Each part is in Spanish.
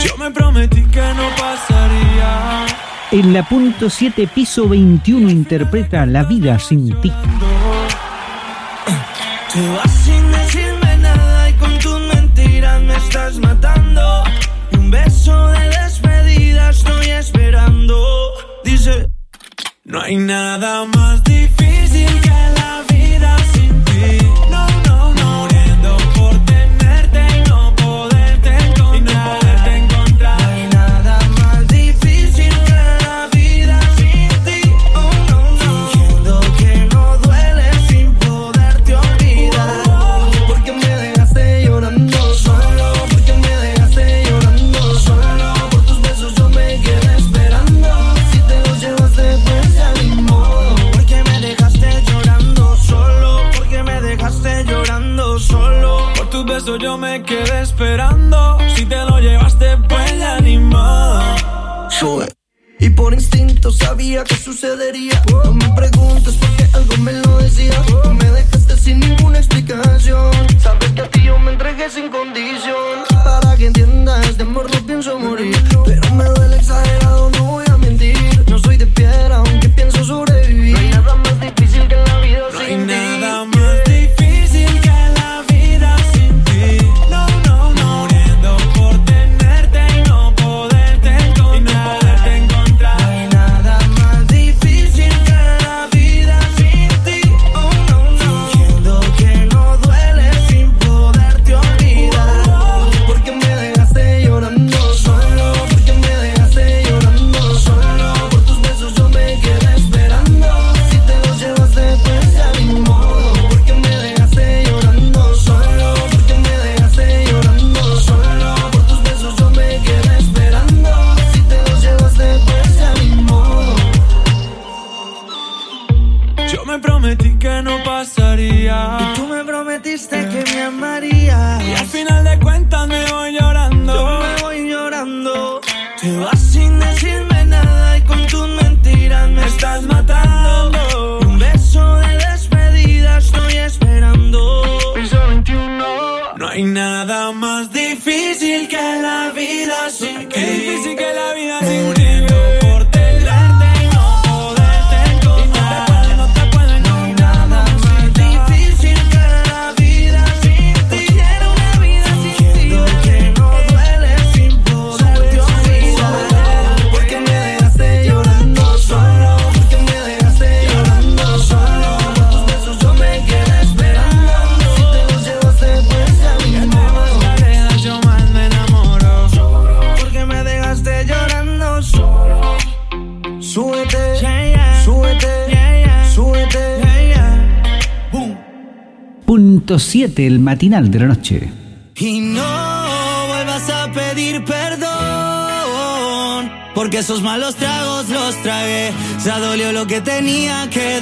Yo me prometí que no pasaría. En la punto 7, piso 21, interpreta La vida sin ti. Te vas sin decirme nada y con tus mentiras me estás matando. Y un beso de despedida estoy esperando. Dice, no hay nada más difícil que la vida sin ti. No, no, no. Muriendo por tenerte y no poderte encontrar. No hay nada más difícil que la vida sin ti. Oh, no, no. Fingiendo que no duele sin poderte olvidar. Porque me dejaste llorando solo. Porque me dejaste llorando solo. Por tus besos yo me quedé esperando. Si te los llevaste pues ya ni modo. Porque me dejaste llorando solo. Porque me dejaste llorando solo. Por tus besos yo me quedé esperando. Si te lo llevaste pues ya ni modo. Sube. Y por instinto sabía que sucedería. No me preguntes porque algo me lo decía. Tú me dejaste sin ninguna explicación. Sabes que a ti yo me entregué sin condición. Para que entiendas, de amor no pienso morir. Pero me duele exagerado, no voy a mentir. No soy de piedra, aunque pienso sobrevivir. No hay nada más difícil que la vida sin ti. No hay nada más difícil que la vida sin ti. No, no, no. Muriendo por tenerte y no poderte encontrar. No hay nada más difícil que la vida sin ti. Oh, no, no. Fingiendo que no duele sin poderte olvidar. Porque me dejaste llorando solo. Porque me dejaste llorando solo. Por tus besos yo me quedé esperando. Si te los llevaste pues ya ni modo. Porque me dejaste llorando solo. Porque me dejaste llorando solo. Por tus besos yo me quedé esperando. Si te los llevaste pues ya ni modo. Yo me prometí que no pasaría. Y tú me prometiste que me amarías. Y al final de cuentas me voy llorando. Yo me voy llorando. Te vas sin decirme nada y con tus mentiras me estás matando. Un beso de despedida estoy esperando. Piso 21. No hay nada más difícil que la vida sin ti. Qué difícil que la vida sin ti. Muriendo por tenerte y no poderte encontrar. Y no te puedo. No hay nada más difícil que la vida sin ti. Quiero una vida sin ti. Fingiendo que no duele sin poderte olvidar. Porque me dejaste llorando solo. Porque me dejaste llorando solo. Por tus besos yo me quedé esperando. Si te los llevaste pues ya ni modo. Yo más me enamoro. Porque me dejaste llorando solo. Súbete, súbete, súbete. Boom. Punto 7, el matinal de la noche. Y no vuelvas a pedir perdón, porque esos malos tragos los tragué. Ya dolió lo que tenía que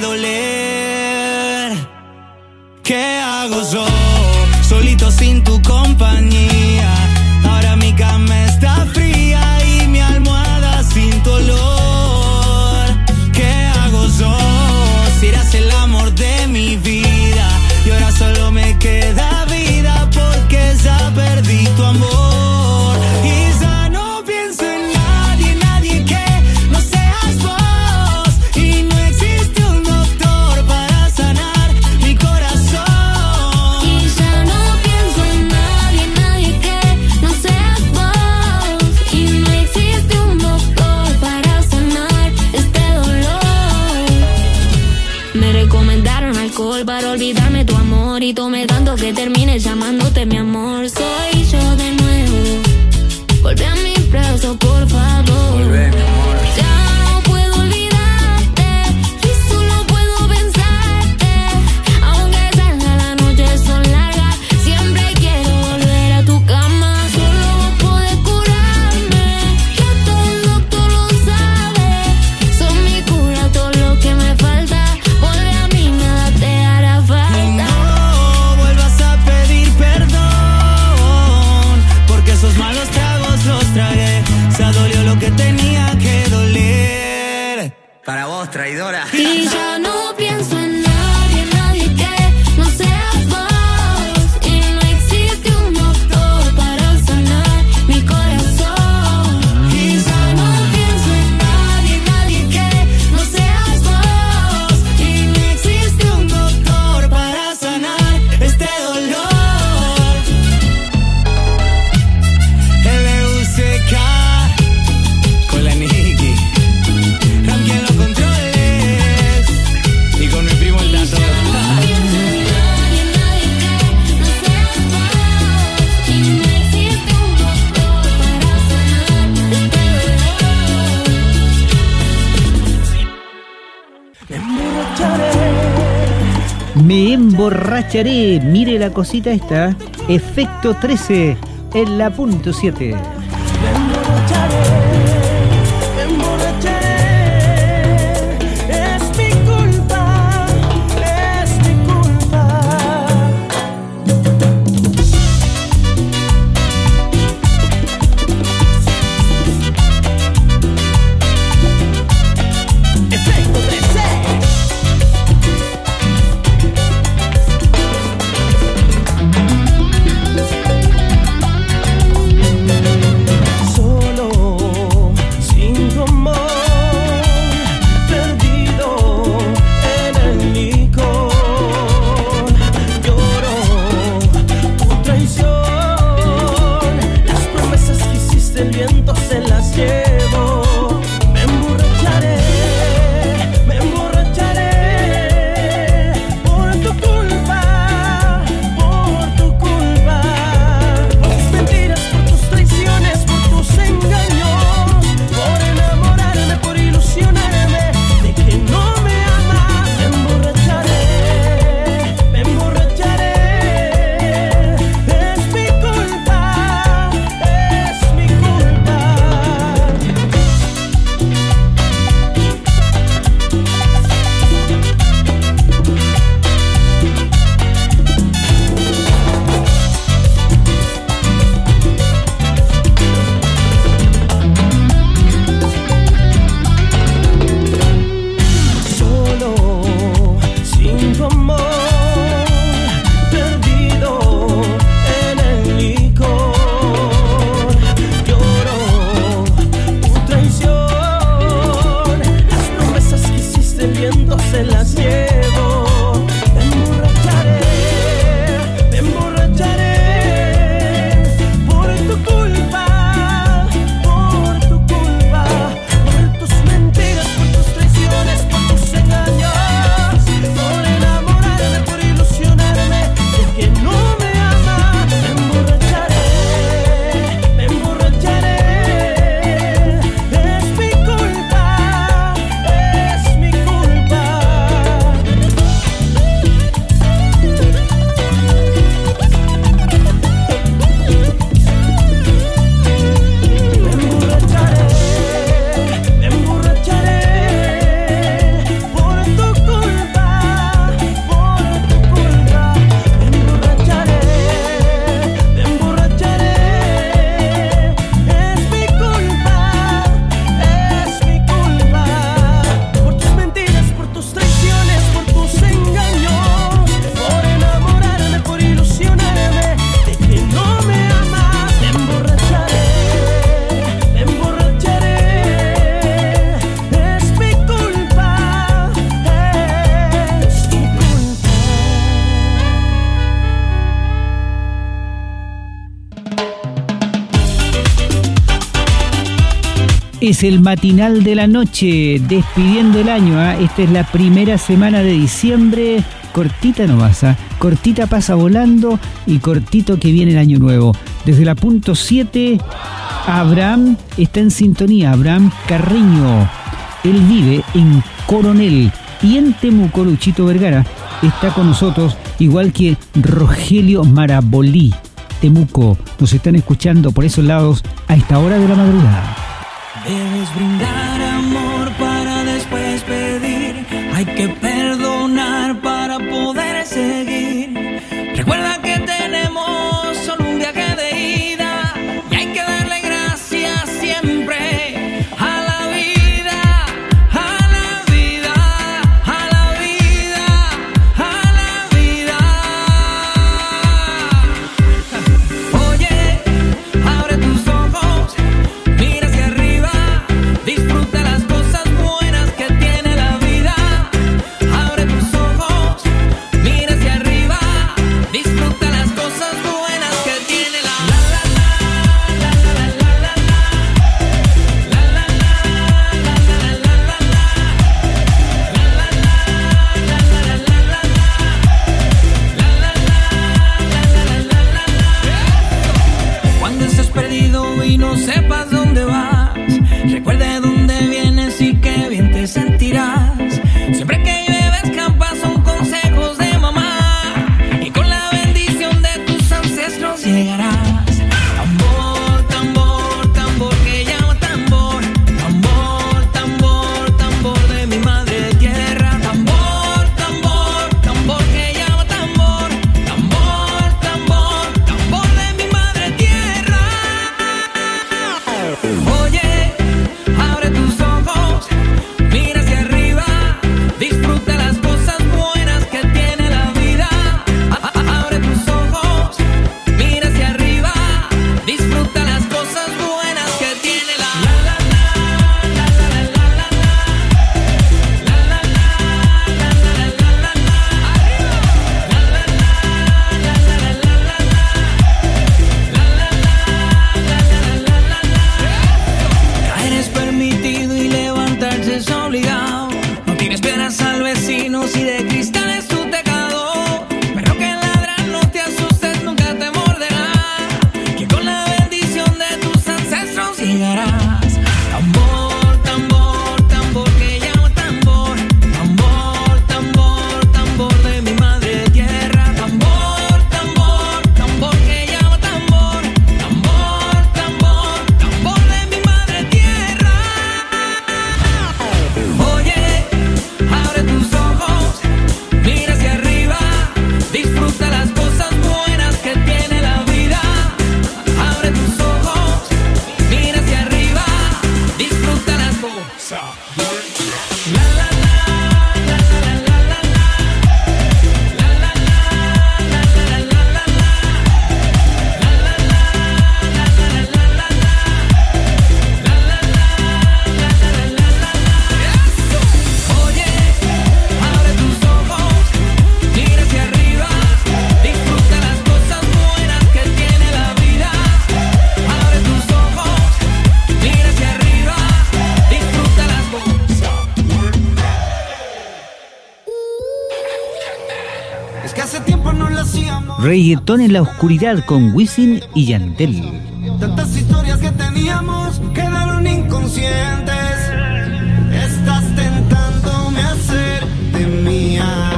doler. ¿Qué hago yo, solito sin tu compañía? Ahora mi cama está fría y mi almohada sin tu olor. ¿Qué hago yo, si eras el amor de mi vida? Y ahora solo me queda vida porque ya perdí tu amor. Y ya no pienso en nadie, nadie que no seas vos. Y no existe un doctor para sanar mi corazón. Y ya no pienso en nadie, nadie que no seas vos. Y no existe un doctor para sanar este dolor. Me recomendaron alcohol para olvidarme tu amor. Y tomé tanto que termine llamándote mi amor. Soy yo de nuevo. Volvé a mis brazos, por favor. Volvé, mi amor. Ya no puedo olvidarte y solo puedo pensarte. Aunque salga la noche son largas, siempre quiero volver a tu cama. Solo vos podés curarme, y hasta el doctor lo sabe. Son mi cura, todo lo que me falta. Volve a mí, nada te hará falta. Y no vuelvas a pedir perdón, porque esos malos tragos los tragué. Ya dolió lo que tenía que doler. Para vos, traidora. Y ya no pienso en nadie, nadie que no seas vos. Y no existe un doctor para sanar mi corazón. Me emborracharé. Mire la cosita esta. Efecto 13 en la punto 7. Es el matinal de la noche, despidiendo el año. Esta es la primera semana de diciembre. Cortita no pasa, cortita pasa volando y cortito que viene el año nuevo. Desde la punto 7, Abraham está en sintonía. Abraham Carreño, él vive en Coronel y en Temuco. Luchito Vergara está con nosotros, igual que Rogelio Marabolí, Temuco. Nos están escuchando por esos lados a esta hora de la madrugada. Debes brindar amor para después pedir. Hay que perdonar para poder seguir. Recuerda que tenemos solo un viaje de ida y hay que darle gracias siempre a la vida, a la vida, a la vida, a la vida. Oye, abre tus ojos, mira hacia arriba. Disfruta las cosas buenas que tiene la vida. Abre tus ojos, mira hacia arriba. Disfruta las cosas buenas que tiene la Cuando estés perdido y no sepas dónde vas, recuerda de dónde vienes y qué bien te sentirás. Siempre que llueve escampa son consejos de mamá. Oye, abre tus ojos, mira hacia arriba, disfruta las cosas buenas que tiene la vida. Abre tus ojos, mira hacia arriba, disfruta las cosas buenas que tiene la vida. Caer es permitido y levantarse es obligado. No tienes piedras al vecino si de cristal es tu tejado. Pero que ladra, no te asustes, nunca te morderá. Que con la bendición de tus ancestros llegarás. Tambor, tambor, tambor que llama tambor. Tambor, tambor, tambor de mi madre tierra. Tambor, tambor, tambor que llama tambor. Tambor, tambor, tambor de mi madre tierra. Oye, abre tus ojos, mira hacia arriba, disfruta las cosas buenas que tiene la vida. Abre tus ojos, mira hacia arriba, disfruta las cosas. La la la la la la la la la la la la la la la Oye, abre tus ojos, mira hacia arriba, disfruta las cosas buenas que tiene la vida. Abre tus ojos, mira hacia arriba, disfruta las cosas. Es que hace tiempo no lo hacíamos. Reggaetón en la oscuridad con Wisin y Yandel. Tantas historias que teníamos quedaron inconscientes. Estás tentándome a hacer de mía.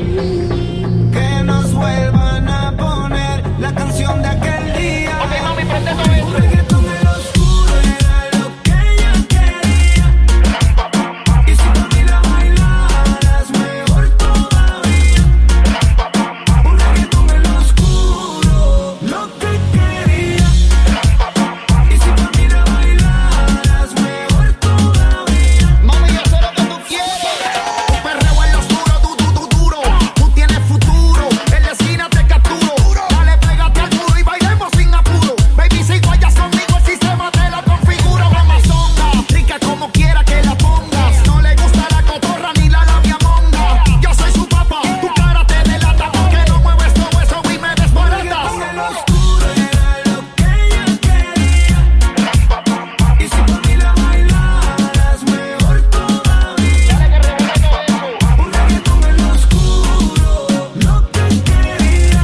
Que nos vuelvan a poner la canción de aquel día. Un reggaetón en lo oscuro era lo que ella quería. Y si tú la bailaras mejor todavía. Un reggaetón en lo oscuro, lo que quería. Y si tú la bailaras mejor todavía. Mami, yo sé lo que tú quieres. Un perreo en lo oscuro, duro. Tú tienes futuro, en la esquina te capturo. Dale, pégate al muro y bailemos sin apuro. Baby, si vayas conmigo, el sistema te lo configuro. Amazonga, rica como quiera que la pongas. No le gusta la cotorra ni la labia monga. Yo soy su papá, tu cara te delata. Porque no mueves todo eso y me desbaratas. En lo oscuro era lo que ella quería. Y si tú la bailaras mejor todavía. Un reggaetón en lo oscuro, lo que quería.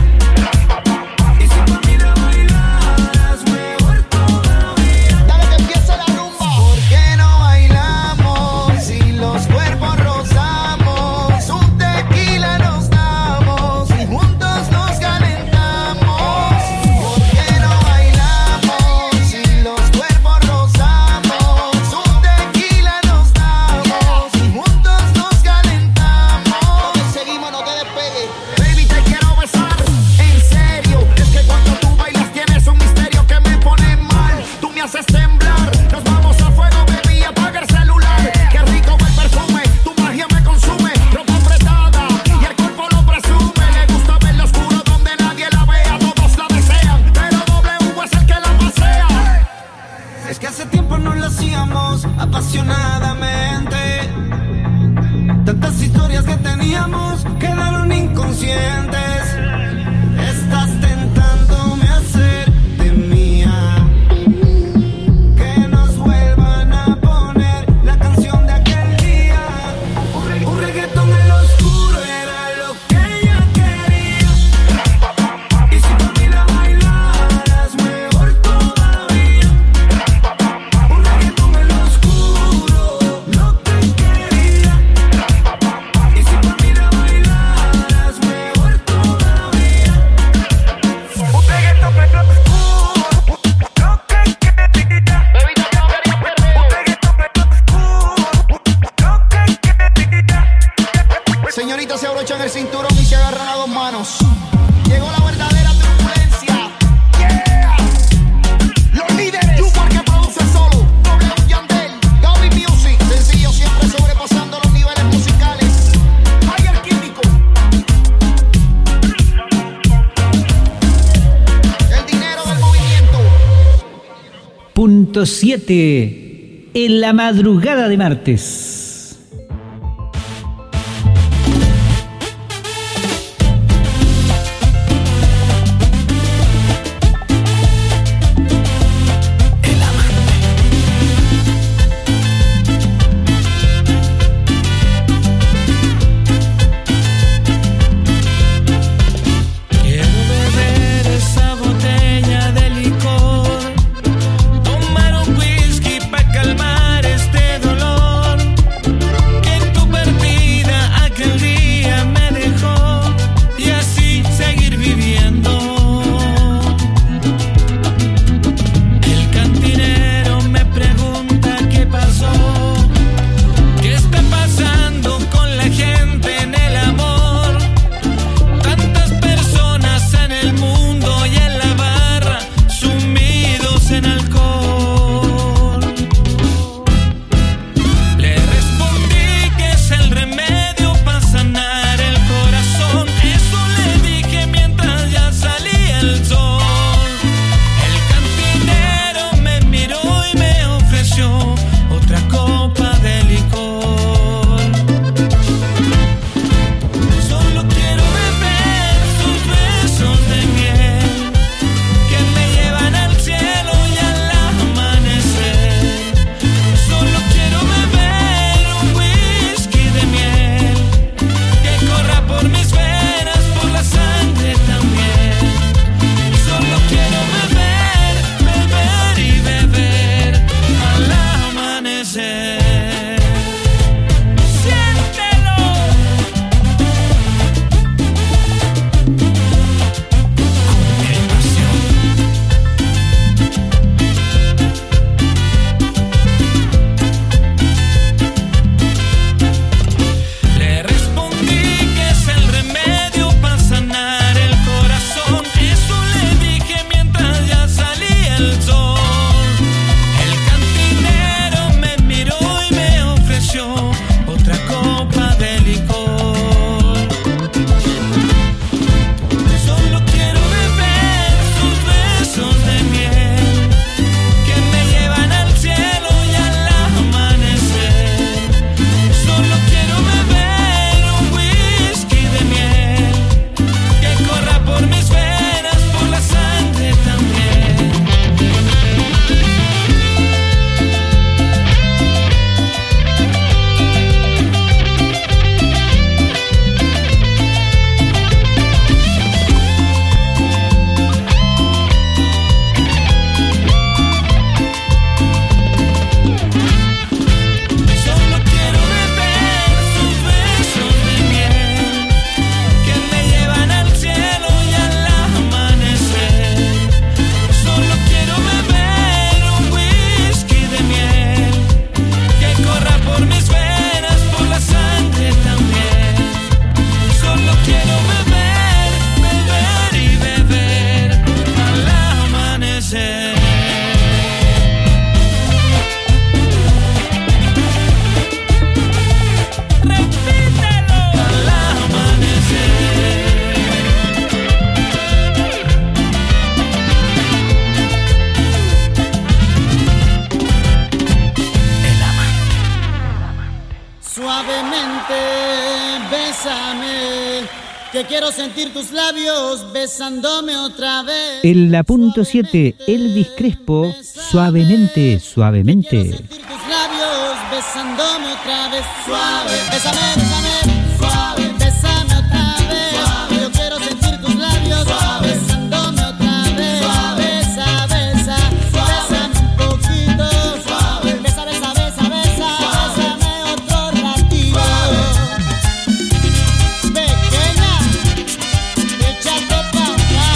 Y si tú la bailaras mejor todavía. Dale que empiece la rumba. ¿Por qué no bailamos si los cuerpos rozamos? Un tequila nos damos y juntos nos calentamos. ¿Por qué no bailamos si los cuerpos rozamos? Un tequila nos damos y juntos nos calentamos. Seguimos, no te despegues. Baby, te quiero besar, en serio. Es que cuando tú bailas tienes un misterio que me pone mal. Tú me haces temblar. Nos vamos a fuego, baby, apaga el celular. Qué rico el perfume, tu magia me consume. Ropa apretada y el cuerpo lo presume. Le gusta ver lo oscuro donde nadie la vea. Todos la desean, pero W es el que la pasea. Es que hace tiempo no lo hacíamos apasionadamente. Tantas historias que teníamos quedaron inconscientes. Estás tentándome a hacer de mía. Que nos vuelvan a poner la canción de aquel día. Un reggaetón en lo oscuro era lo que ella quería. Y si tú la bailaras mejor todavía. Un reggaetón en lo oscuro, lo que quería. Y si tú la bailaras mejor todavía. 90.7 en la madrugada de martes. que quiero sentir tus labios besándome otra vez. En la punto 7, Elvis Crespo, suavemente, suavemente. Quiero sentir tus labios besándome otra vez. Suave, bésame, bésame, suave, bésame otra vez. Suave. Yo quiero sentir tus labios suave, besándome otra vez. Suave, besa, besa, suave, bésame un poquito. Suave, besa, besa, besa, besa, suave, bésame otro ratito. Suave. Pequeña, échate pa' acá.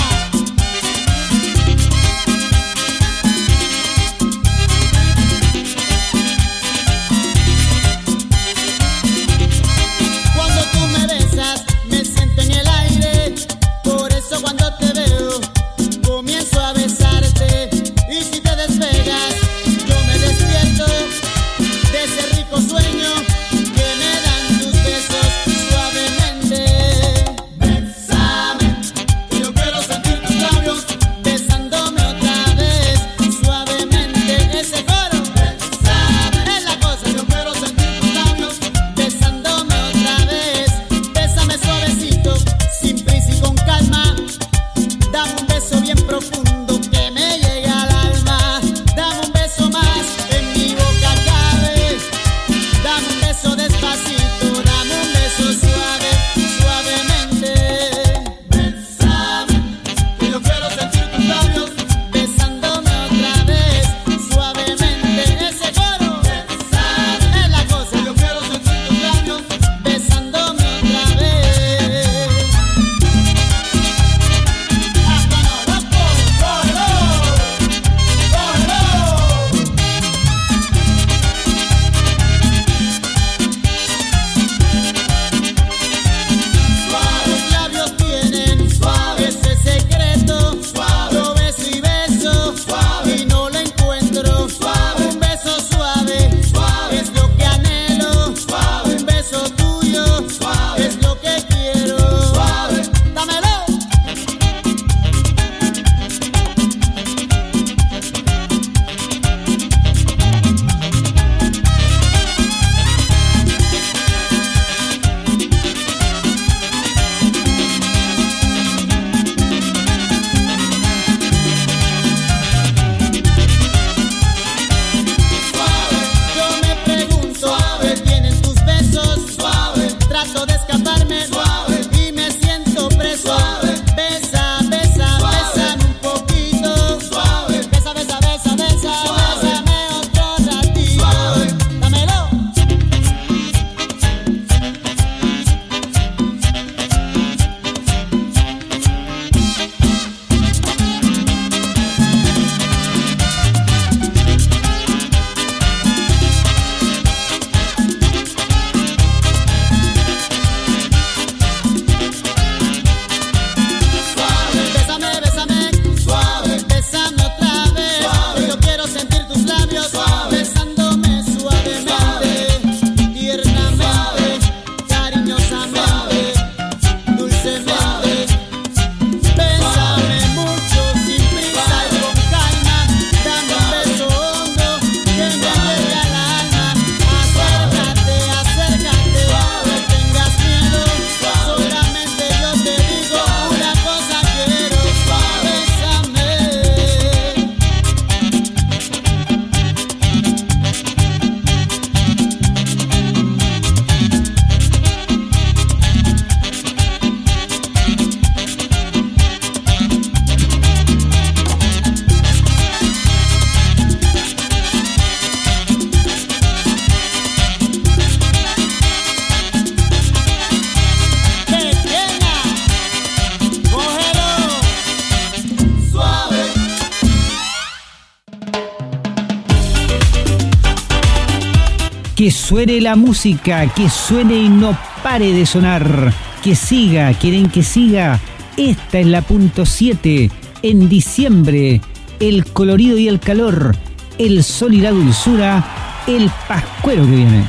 Que suene la música, que suene y no pare de sonar. Que siga, quieren que siga. Esta es la punto 7. En diciembre, el colorido y el calor, el sol y la dulzura, el pascuero que viene.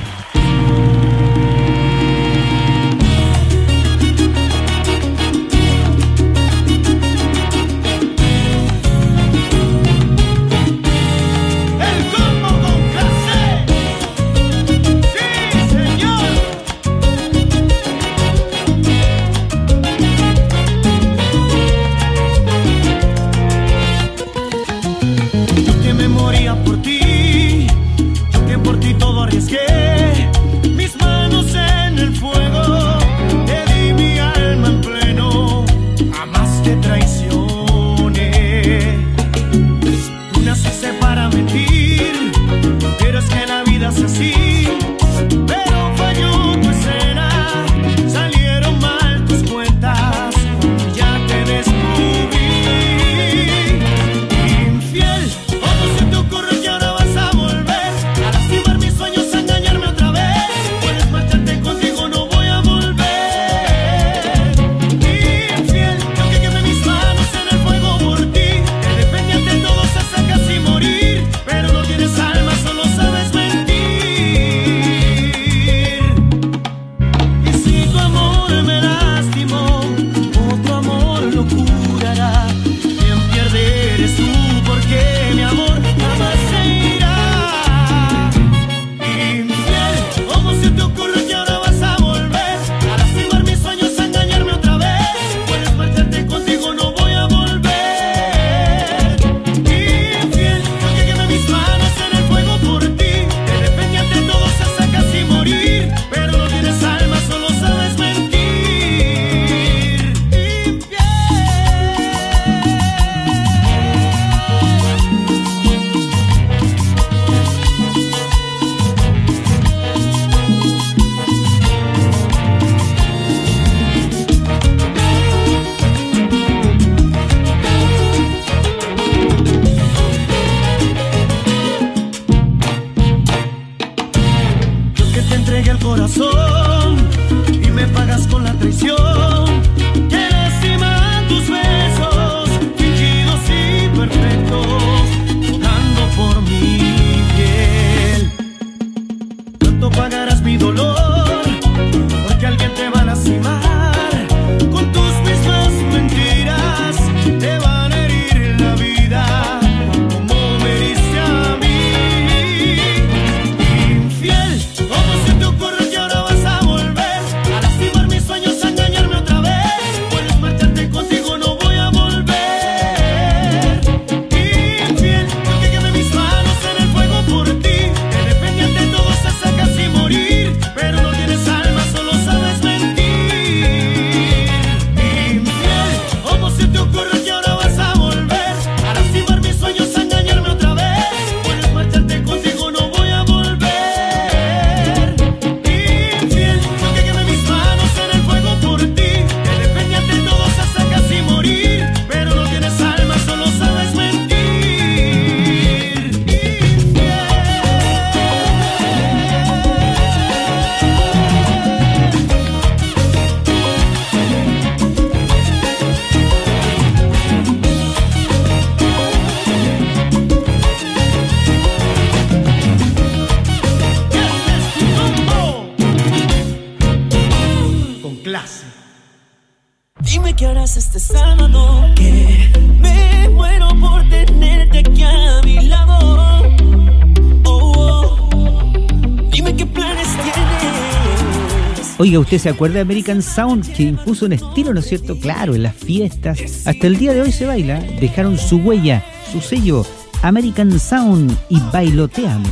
Dime qué harás este sábado, que me muero por tenerte aquí a mi lado. Dime qué planes tienes. Oiga, ¿usted se acuerda de American Sound, que impuso un estilo, ¿no es cierto? Claro, en las fiestas. Hasta el día de hoy se baila. Dejaron su huella, su sello, American Sound y Bailotéame.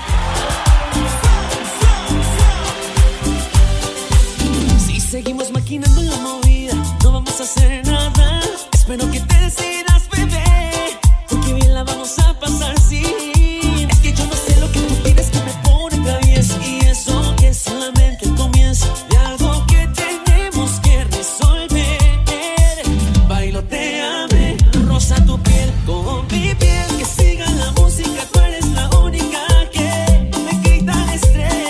Si seguimos maquinando la movida, no vamos a hacer nada. Espero que te decidas, bebé, porque bien la vamos a pasar, sí. Es que yo no sé lo que tú pides, que me pone travieso, y eso que es solamente el comienzo de algo que tenemos que resolver. Bailotéame, rosa tu piel con mi piel, que siga la música, tú eres la única que me quita el estrés.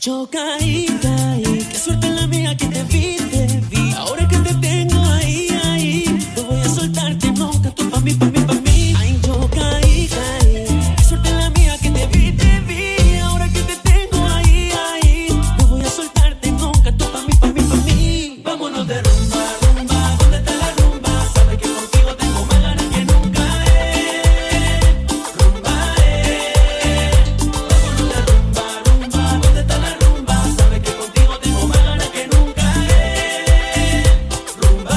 yo caí, qué suerte la mía que te vi. Ahora que te tengo ahí, no voy a soltarte nunca, tú pa' mí. Ay, yo caí, qué suerte la mía que te vi. Ahora que te tengo ahí, no voy a soltarte nunca, tú pa' mí. Vámonos de rumba, ¿dónde está la rumba? Sabes que contigo tengo más ganas que nunca, rumba, vámonos de rumba, ¿dónde está la rumba? Sabes que contigo tengo más ganas que nunca, rumba,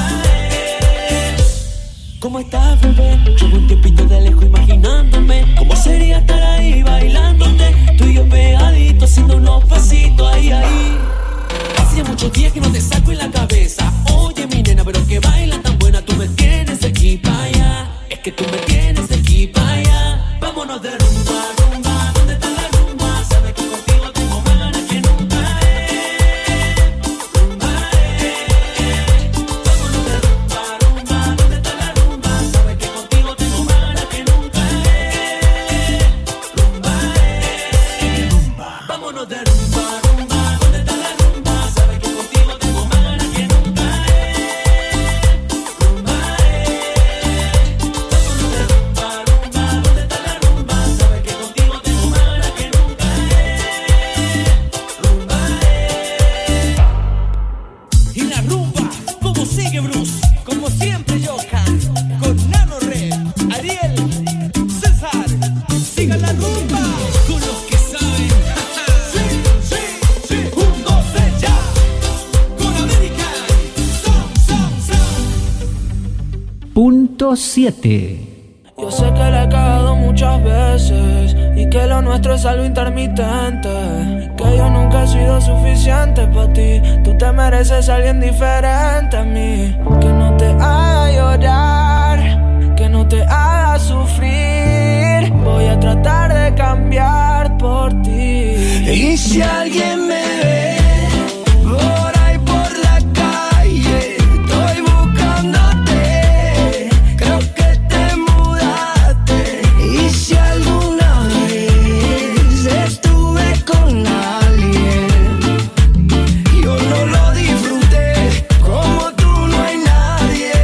¿cómo estás, bebé? Llevo un tiempito de lejos imaginándome cómo sería estar ahí bailándote, tú y yo pegaditos haciendo unos pasitos ahí. Hace muchos días que no te saco en la cabeza. Oye, mi nena, pero que baila tan buena. Tú me tienes de aquí para allá. Es que tú me tienes de aquí para allá. Vámonos de rumba, ¿dónde está la rumba? Sabes que contigo tengo más ganas que nunca, rumba, vámonos de rumba, ¿dónde está la rumba? Sabes que contigo tengo más ganas que nunca, rumba, vámonos de rumba, ¿dónde está la rumba? Sabes que contigo tengo más ganas que nunca, rumba, vámonos de rumba, ¿dónde está la rumba? Sabes que contigo tengo más ganas que nunca, rumba. Y la rumba, ¿cómo sigue, Bruce? Como siempre yo canto, con Nano Red, Ariel, César, siga la rumba, con los que saben. Sí, 1, 2, 3, ya, con América, Punto 7. Yo sé que le he cagado muchas veces y que lo nuestro es algo intermitente, que yo nunca he sido suficiente para ti. Tú te mereces a alguien diferente a mí, que no te haga llorar, que no te haga sufrir. Voy a tratar de cambiar por ti. Y si alguien me ve por ahí por la calle, estoy buscándote, creo que te mudaste. Y si alguna vez estuve con alguien, yo no lo disfruté, como tú no hay nadie.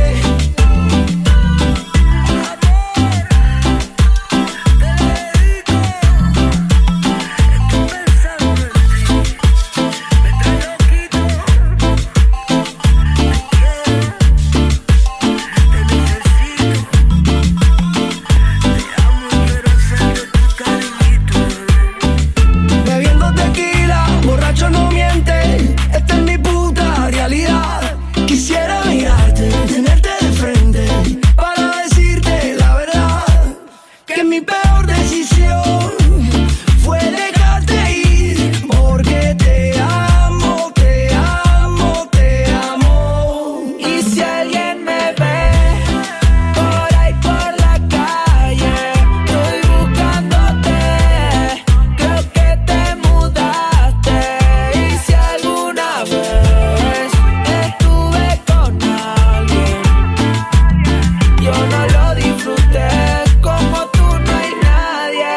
Bebiendo tequila, borracho no miente, esta es mi puta realidad. Quisiera mirarte, tenerte de frente, para decirte la verdad, que mi peor decisión fue dejarte ir, porque te amo, te amo, te amo. Y si alguien me ve por ahí por la calle, estoy buscándote, creo que te mudaste. Y si alguna vez estuve con alguien, yo no lo disfruté, como tú no hay nadie.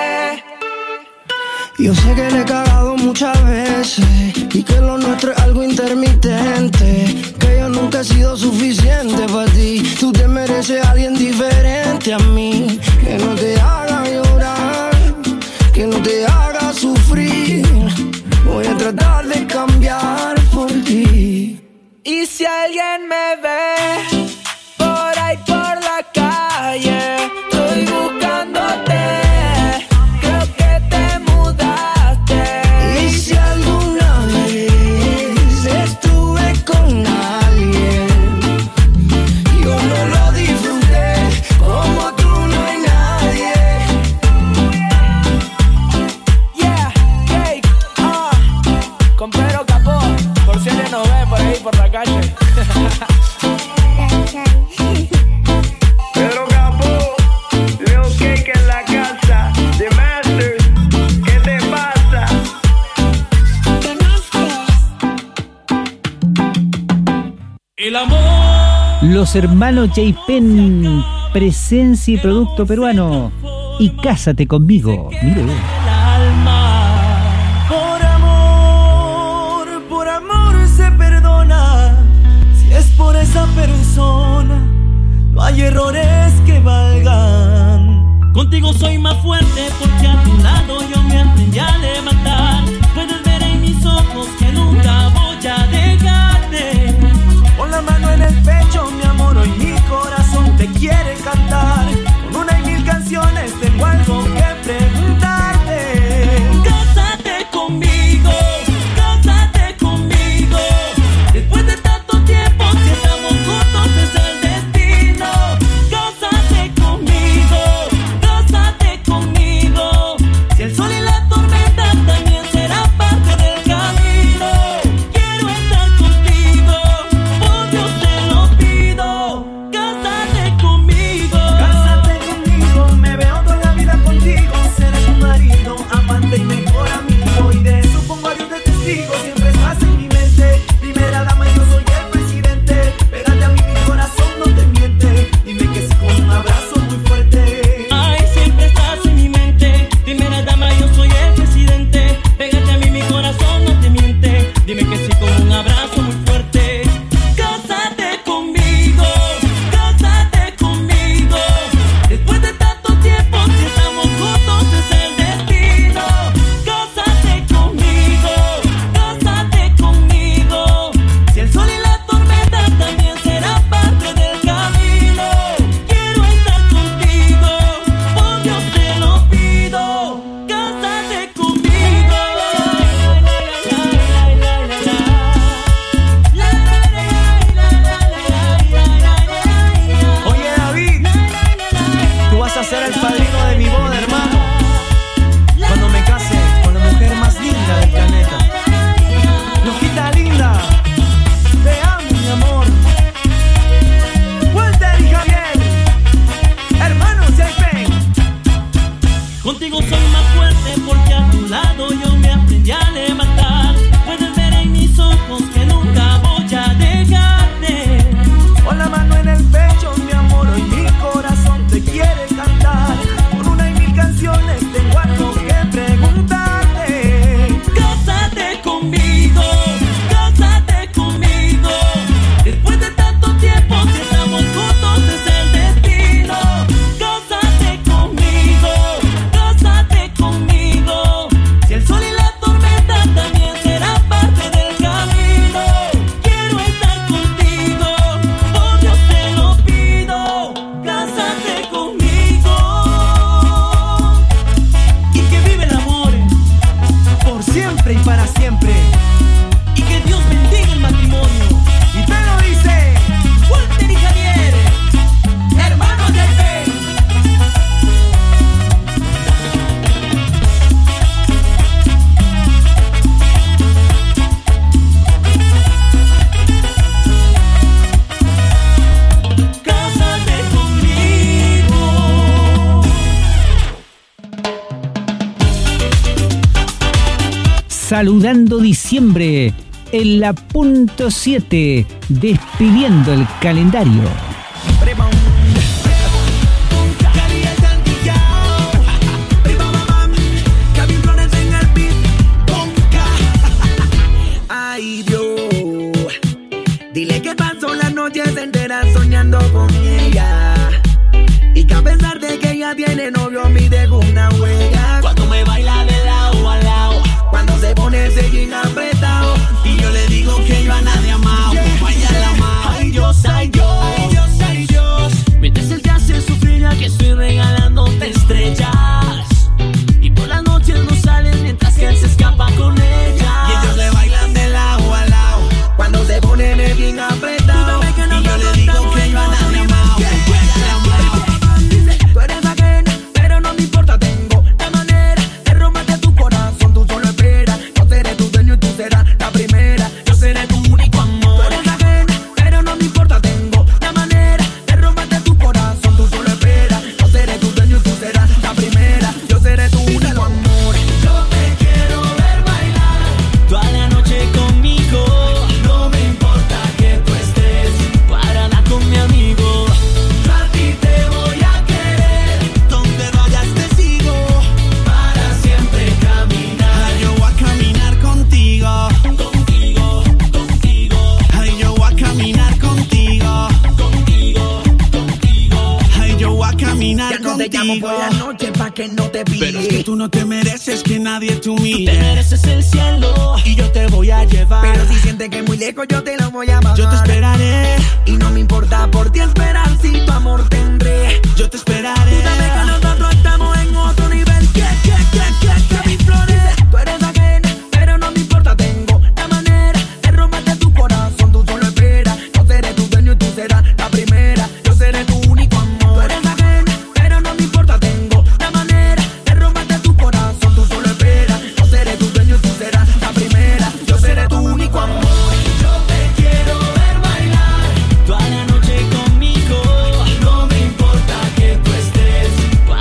Yo sé que le he cagado muchas veces y que lo nuestro es algo intermitente, que yo nunca he sido suficiente para ti. Tú te mereces a alguien diferente a mí, que no te haga llorar, que no te haga sufrir. Voy a tratar de cambiar por ti. Y si alguien me ve por ahí por la calle, estoy buscándote, creo que te mudaste. Y si alguna vez estuve con alguien, yo no lo disfruté, como tú no hay nadie. Yeah, cake, con Pedro Capó, por si alguien nos ve por ahí por la calle. Pedro Capó, Leo Cake en la casa, The Masters, ¿qué te pasa? El amor. Los hermanos J-Pen, presencia y producto peruano. Y Cásate conmigo. Mire, El alma, por amor. voy a levantar. Puedes ver en mis ojos que nunca voy a dejarte. Con la mano en el pecho, mi amor, hoy mi corazón te quiere cantar. Por una y mil canciones tengo algo que preguntarte. Cásate conmigo, cásate conmigo. Después de tanto tiempo, si estamos juntos es el destino. Cásate conmigo, cásate conmigo. Si el sol y la tormenta también serán parte del camino. Quiero estar contigo, oh Dios te lo pido. Cásate conmigo. Y que vive el amor Por siempre y para siempre. y que Dios bendiga el matrimonio. Y te lo dice Walter y Javier, hermanos de fe. Cásate conmigo. Saludando diciembre en la punto 7, despidiendo el calendario. Ay Dios, dile que pasó las noches enteras soñando con ella. Y que a pesar de que ella tiene novio, me dejó una huella. Cuando me baila de lado a lado, Cuando se pone ese jean apretado, y yo le digo que yo a nadie amado, como a ella la amado. Ay Dios, ay Dios, ay Dios, ay Dios. Mientras él te hace sufrir, ya que estoy regalándote estrellas. Y por las noches no salen mientras que él se escapa con ella. y ellos le bailan de lado a lado. Cuando se pone el jean apretado, Y yo le digo que yo a nadie amado, como a ella la amado. Dice, tú eres ajena, pero no me importa, tengo la manera de robarte tu corazón, tú solo esperas. Yo seré tu dueño y tú serás la primera. Yo seré tu único amor. Tú eres ajena, pero no me importa, tengo la manera de robarte tu corazón, tú solo esperas. Yo seré tu dueño y tú serás la primera. Yo seré tu único amor. Yo te quiero ver bailar Toda la noche conmigo, no me importa que tú estés. para hablar con mi amigo. Yo a ti te voy a querer, Donde vayas te sigo, para siempre caminar. Yo voy a caminar contigo, contigo, contigo, ay, yo voy a caminar contigo, contigo, contigo. ay, yo voy a caminar Ya no te llamo por la contigo. noche pa' que no te pille. Pero es que tú no te mereces que nadie te Tú humille. te mereces el cielo Y yo te voy a llevar. Pero si sientes que es muy lejos, yo te lo voy a bajar. Yo te esperaré, Y no me importa por ti esperar, si tu amor tendré. yo te esperaré. Tú sabes que nosotros estamos en otro nivel. Que mis flores. Tú eres ajena, pero no me importa, tengo la manera de robarte tu corazón, tú solo esperas. Yo seré tu dueño y tú serás la primera. Yo seré tu único amor. Tú eres ajena, pero no me importa, tengo la manera de robarte tu corazón, tú solo esperas. Yo seré tu dueño y tú serás la primera. Yo seré tu único amor. Yo te quiero ver bailar toda la noche conmigo. no me importa que tú estés.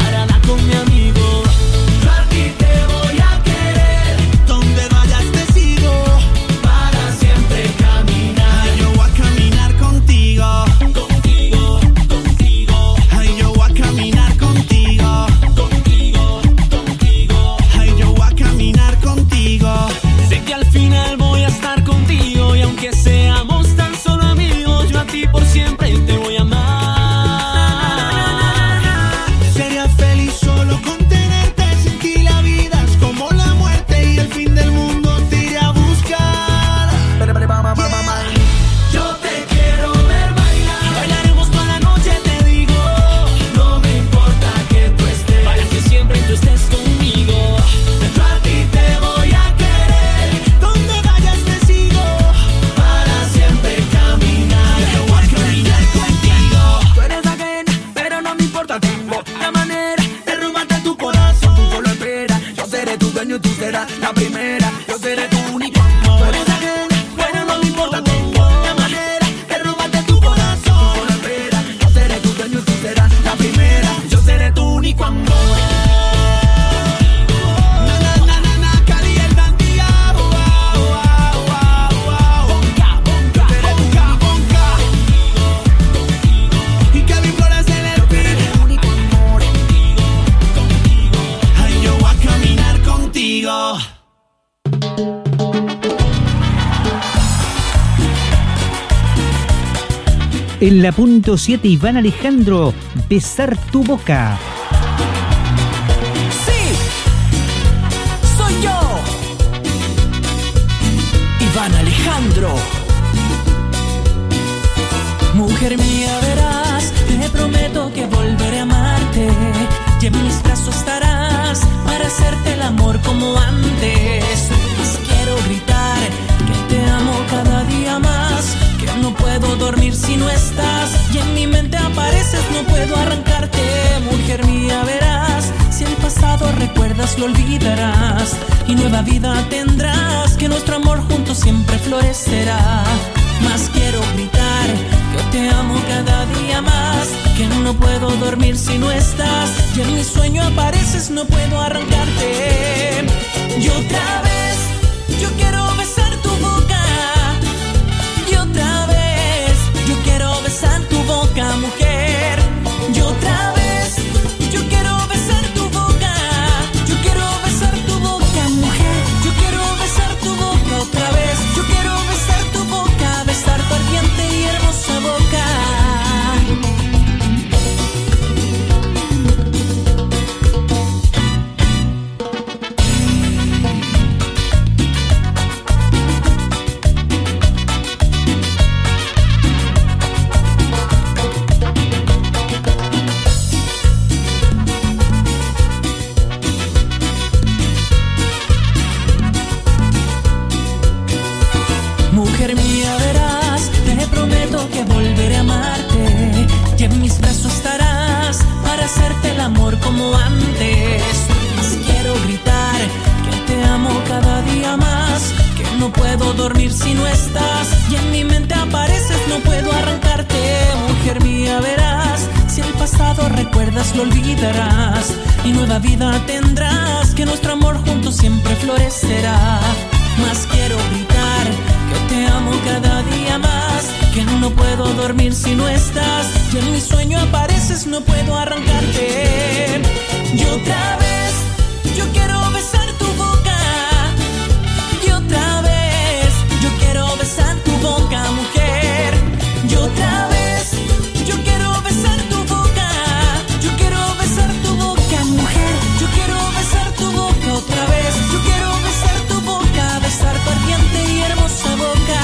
En la punto 7, Iván Alejandro, Besar tu boca. Sí, soy yo, Iván Alejandro. Mujer mía, verás, te prometo que volveré a amarte y en mis brazos estarás para hacerte el amor como antes. Pues quiero gritar que te amo cada día más, que no puedo dormir si no estás y en mi mente apareces, no puedo arrancarte. Mujer mía, verás, si el pasado recuerdas lo olvidarás y nueva vida tendrás, que nuestro amor juntos siempre florecerá. Más quiero gritar que te amo cada día más, que no puedo dormir si no estás y en mi sueño apareces, no puedo arrancarte. Y otra vez yo quiero besar tu boca, y otra vez yo quiero besar tu boca, mujer. Y otra vez yo quiero besar tu boca, yo quiero besar tu boca, mujer. Yo quiero besar tu boca otra vez, yo quiero besar tu boca, besar tu ardiente y hermosa boca. Mujer mía, verás, te prometo que volveré a amarte y en mis brazos estarás para hacerte el amor como antes. Más quiero gritar que te amo cada día más, que no puedo dormir si no estás y en mi mente apareces, no puedo arrancarte. Mujer mía, verás, si el pasado recuerdas lo olvidarás y nueva vida tendrás, que nuestro amor juntos siempre florecerá. Más quiero gritar que te amo cada día más, que no puedo dormir si no estás y en mi sueño apareces, no puedo arrancarte. Y otra vez yo quiero besar tu boca, y otra vez yo quiero besar tu boca, mujer. Y otra vez yo quiero besar tu boca, yo quiero besar tu boca, mujer. Yo quiero besar tu boca otra vez, yo quiero besar tu boca, besar tu ardiente y hermosa boca.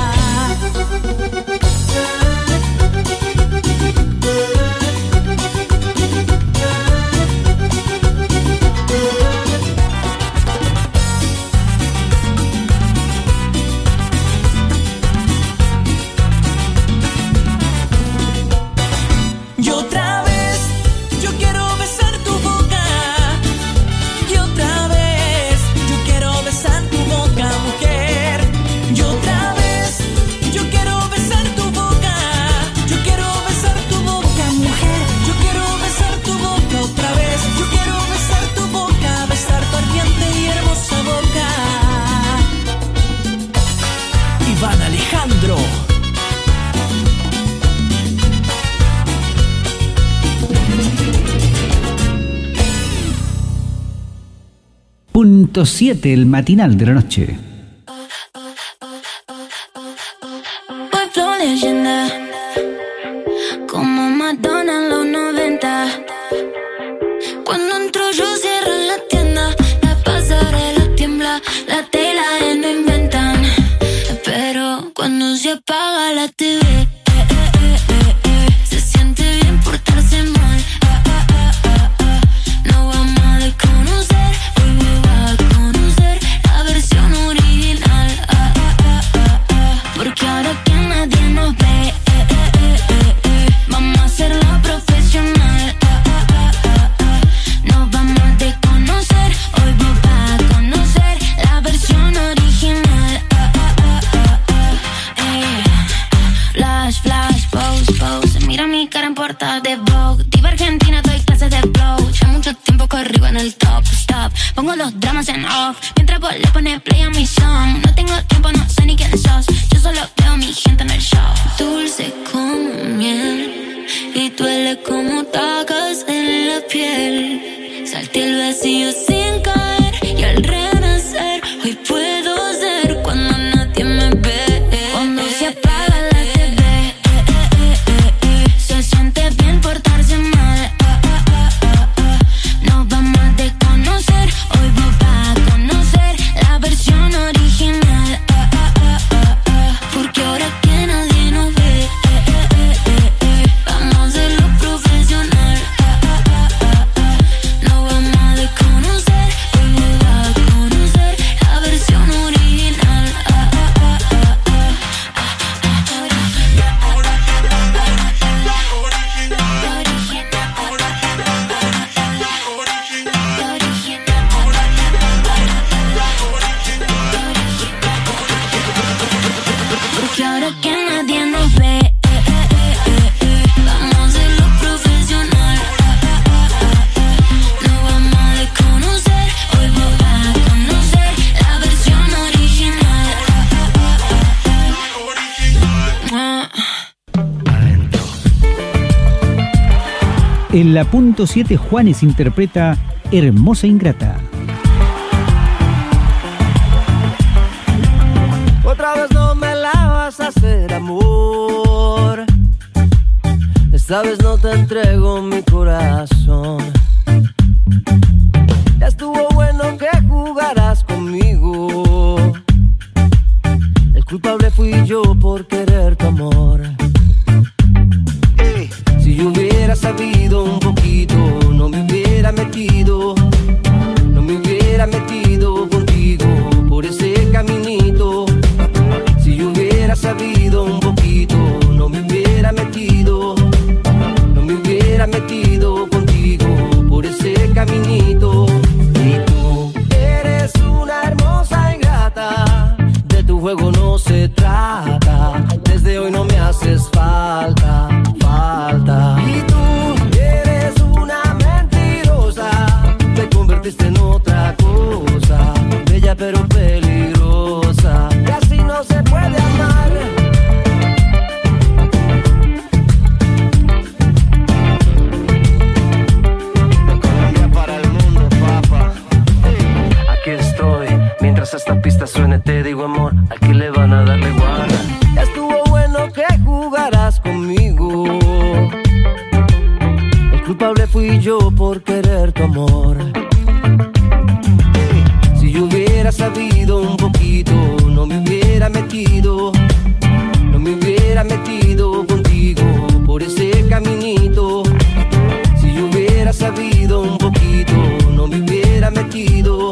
Y otra vez yo quiero besar tu boca, y otra vez yo quiero besar tu boca, mujer. Y otra vez yo quiero besar tu boca, yo quiero besar tu boca, mujer. Yo quiero besar tu boca otra vez, yo quiero besar tu boca, besar tu ardiente y hermosa boca. Iván Alejandro. Punto 7, el matinal de la noche. Voy flow leyenda, como Madonna en los 90. Cuando entro yo cierro la tienda, la pasarela tiembla, la tela no inventan. Pero cuando se apaga la TV, se siente bien portarse mal. No vamos a desconocer, hoy me va a conocer la versión original. Porque ahora que nadie nos ve, vamos a hacerlo profesional. Nos vamos a desconocer, hoy vos vas a conocer la versión original. Flash, flash, pose, pose. Mira mi cara en portada de Vogue. Diva argentina, doy clases de flow. Ya mucho tiempo corrigo en el top, stop. Pongo los dramas en off, mientras vos le pones play a mi song. No tengo tiempo, no sé ni quién sos. Yo solo veo a mi gente en el show. Dulce como miel y duele como tacas en la piel. Salté el vacío sin caer y al renacer hoy puedo ser cuando nadie me ve. Cuando se apaga la TV, En la punto 7, Juanes interpreta Hermosa Ingrata. Otra vez no me la vas a hacer, amor. Esta vez no te entrego mi corazón. Ya estuvo bueno que jugaras conmigo. El culpable fui yo por querer tu amor. Si yo hubiera sabido un poquito, no me hubiera metido contigo por ese caminito. Si yo hubiera sabido un poquito, no me hubiera metido contigo por ese caminito. Y tú eres una hermosa ingrata, de tu juego no se trata, desde hoy no me haces falta. Y tú eres una mentirosa, te convertiste en otra cosa, bella pero peligrosa, y así no se puede amar. De Colombia para el mundo, papá. Aquí estoy, mientras esta pista suene te digo amor, aquí le van a darle guarda. Ya estuvo bueno que jugarás conmigo. El culpable fui yo por querer tu amor. Si yo hubiera sabido un poquito, no me hubiera metido contigo por ese caminito. Si yo hubiera sabido un poquito, no me hubiera metido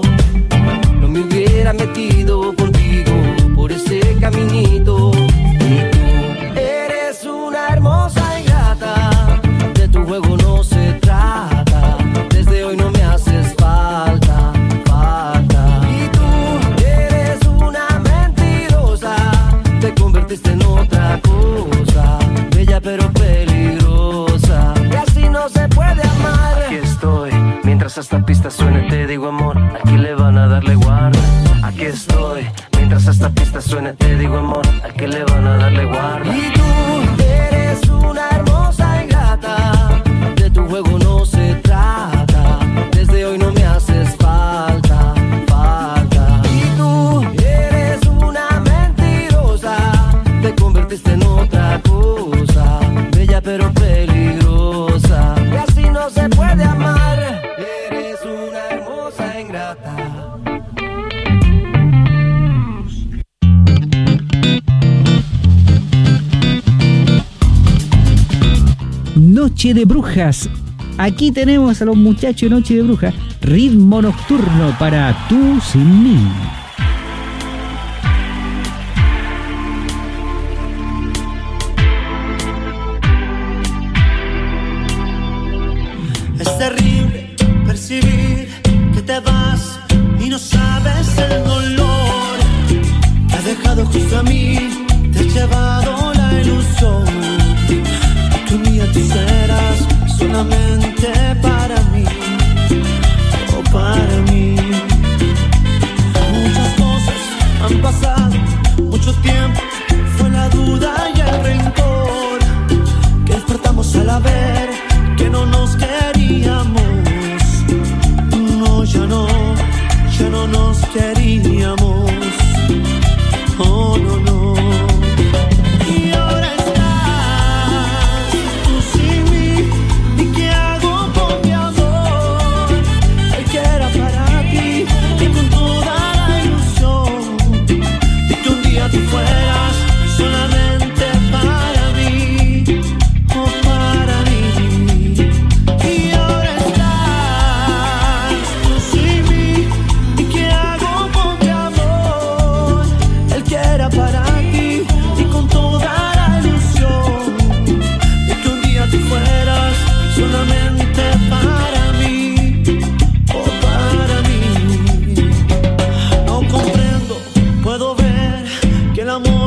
contigo por ese caminito. Y tú eres una hermosa ingrata, de tu juego no se trata, desde hoy no me haces falta. Y tú eres una mentirosa, te convertiste en otra cosa, bella pero peligrosa, y así no se puede amar. Aquí estoy, mientras esta pista suene te digo amor, aquí le van a darle guarda. Aquí estoy, mientras esta pista suene te digo amor, aquí le van a darle guarda. Y tú eres una hermosa ingrata, de tu juego no se trata, desde hoy no me haces falta. Y tú eres una mentirosa, te convertiste en otra cosa, bella pero peligrosa, y así no se puede amar. Eres una hermosa ingrata. Noche de Brujas. Aquí tenemos a los muchachos de Noche de Brujas. Ritmo nocturno para Tú sin mí. Es terrible percibir que te vas y no sabes el dolor que has dejado justo a mí, te has llevado la ilusión que un día tú serás solamente para mí, o para mí. Muchas cosas han pasado, mucho tiempo, fue la duda y el rencor que despertamos al ver que no nos queríamos. No, ya no nos queríamos. Oh, no, no. Y ahora estás tú sin mí. ¿Y qué hago con mi amor? El que era para ti y con toda la ilusión de que un día tú fueras solamente para mí, oh, para mí. Y ahora estás tú sin mí. ¿Y qué hago con mi amor? El que era para ti y con toda la ilusión de que un día tú fueras solamente para mí, oh, para mí. No comprendo, puedo ver que el amor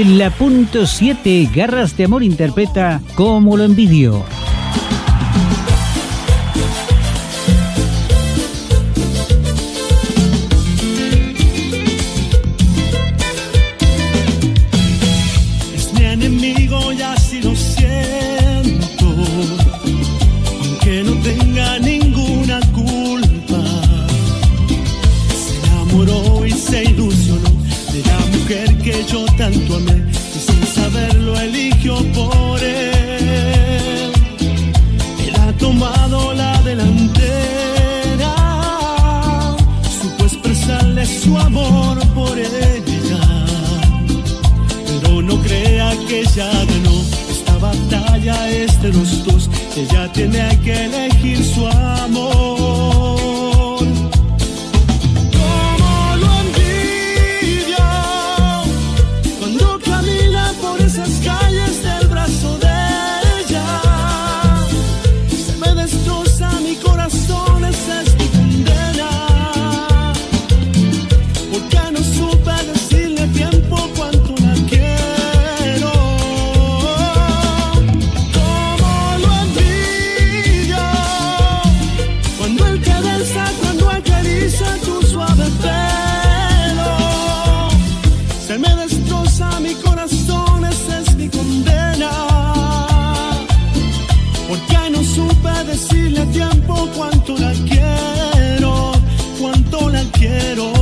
En la punto 7, Garras de Amor interpreta Como lo envidio. Es mi enemigo y así lo siento, aunque no tenga ninguna culpa. Se enamoró y se ilusionó de la mujer que yo tanto amé, y sin saberlo eligió por él. Él ha tomado la delantera, supo expresarle su amor por ella, pero no crea que ella ganó. Esta batalla es de los dos, ella tiene que elegir su amor. Decirle a tiempo cuánto la quiero, cuánto la quiero.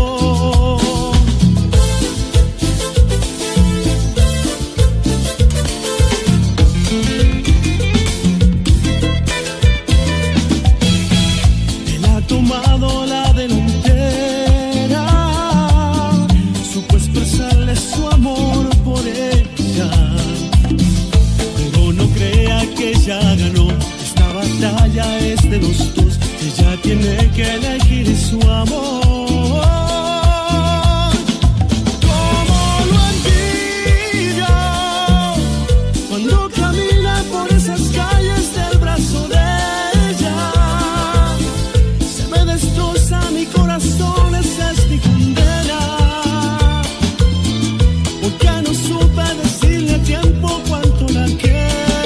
Él ha tomado la delantera, supo expresarle su amor por ella, pero no crea que ella ganó. La batalla es de los dos, ella tiene que elegir su amor. Como lo envidio cuando camina por esas calles del brazo de ella. Se me destroza mi corazón, esa es mi condena, porque no supe decirle a tiempo cuánto la quiero.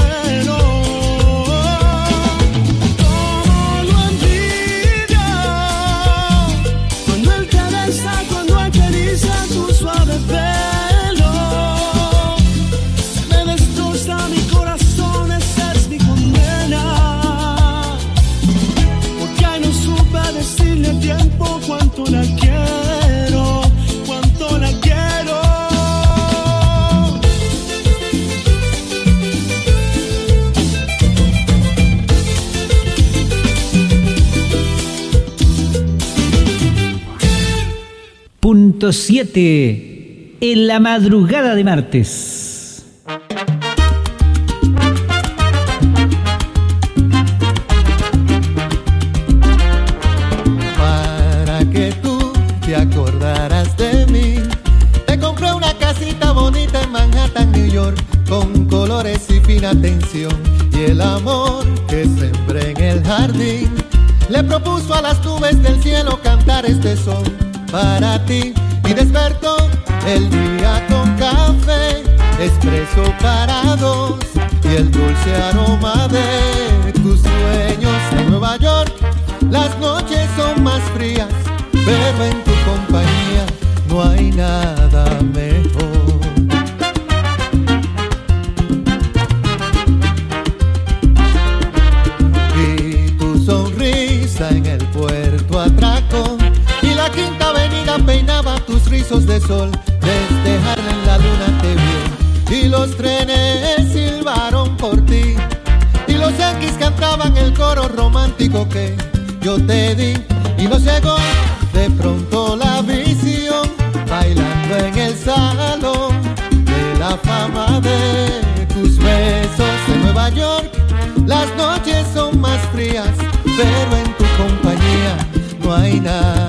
Cuánto la quiero, cuánto la quiero. Punto 7. En la madrugada de martes. Acordarás de mí. Te compré una casita bonita en Manhattan, New York, con colores y fina atención. Y el amor que sembré en el jardín le propuso a las nubes del cielo cantar este son para ti. Y despertó el día con café, expreso para dos, y el dulce aroma de tus sueños. En Nueva York las noches son más frías, pero en tu compañía no hay nada mejor. Y tu sonrisa en el puerto atracó, y la Quinta Avenida peinaba tus rizos de sol. Desde Harlem la luna te vio, y los trenes silbaron por ti, y los yanquis cantaban el coro romántico que yo te di. Y nos llegó de pronto la visión, bailando en el salón de la fama de tus besos. En Nueva York las noches son más frías, pero en tu compañía no hay nada